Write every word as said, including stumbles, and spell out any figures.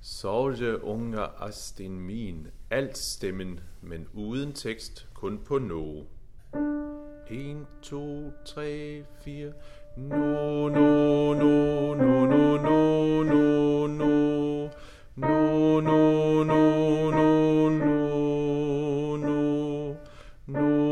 Sorge unger Astin min, alt stemmen, men uden tekst, kun på no. En, to, tre, fire. No, no, no, no, no, no, no, no. No, no, no, no, no, no, no.